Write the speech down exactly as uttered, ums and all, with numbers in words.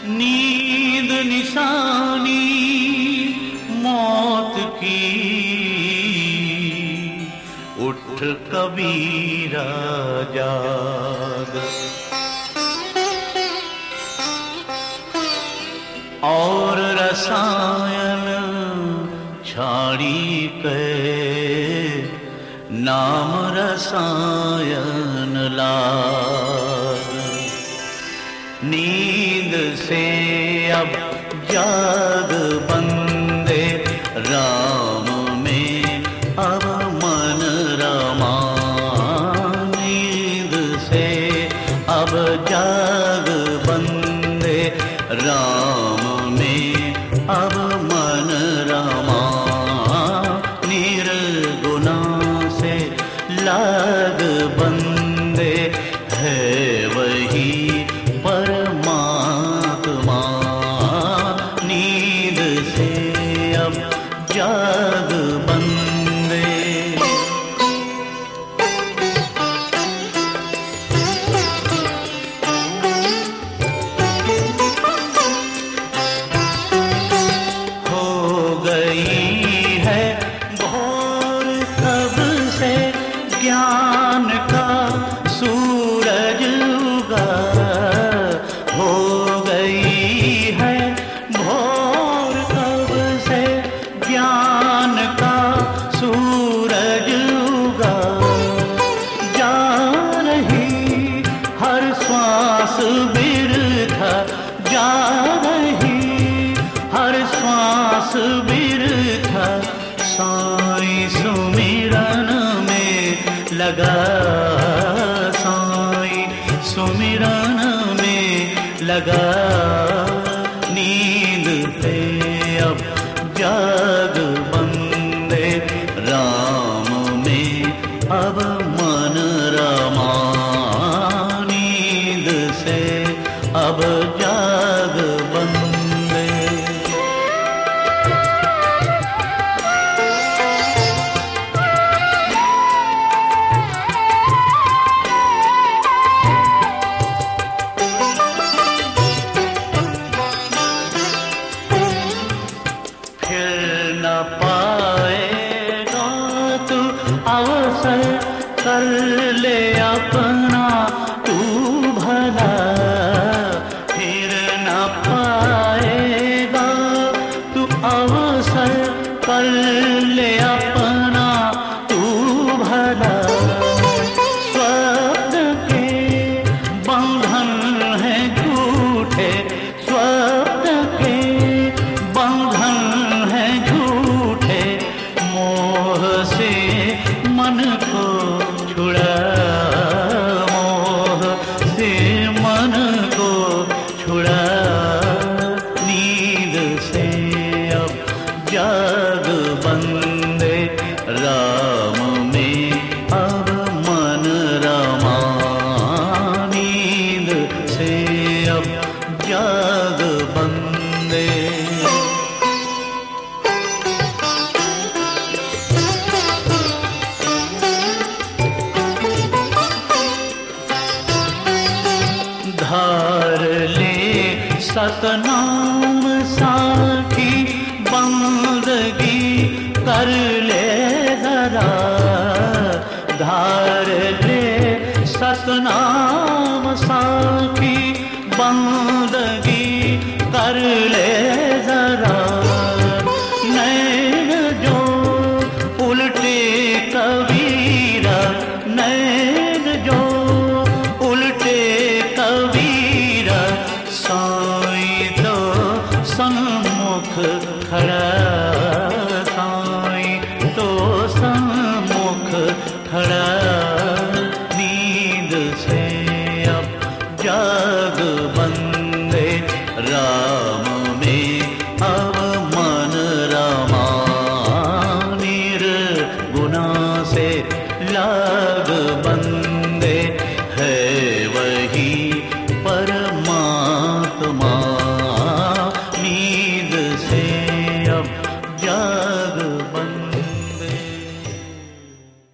नींद निशानी मौत की, उठ कबीरा जाग। और रसायन छाड़ी के नाम रसायन लाग। नींद से अब जाग बंदे, राम में अब मन रमा। नींद से अब जाग बंदे, राम में अब मन रमा। निर्गुणा से लाग बंदे, है वही परमात्मा। नींद से अब जाग बंदे। हो गई है भोर कब से, ज्ञान का सूरज उगा। हो गई है भोर कब से, ज्ञान का सूरज उगा। जा रही हर श्वास बिरथा, जा रही हर श्वास बिरथा। साईं सुमिरन में लगा, साईं सुमिरन में लगा। नींद से अब जाग बंदे, राम में अब मन रमा। नींद से अब जाग बंदे। न पाएगा तू अवसर, कर ले अपना तू भला। फिर न पाएगा तू अवसर, कर ले अपना तू भला। स्वप्न के बंधन है झूठे, स्वप्न के बंधन है झूठे। मोह से मन को छुड़ा, मोह से मन को छुड़ा। नींद से अब जाग बंदे, राम में अब मन रमा। नींद से अब जाग बंदे। धार ले सतनाम साखी, बंदगी कर ले जरा। धार ले सतनाम साखी, बंदगी कर ले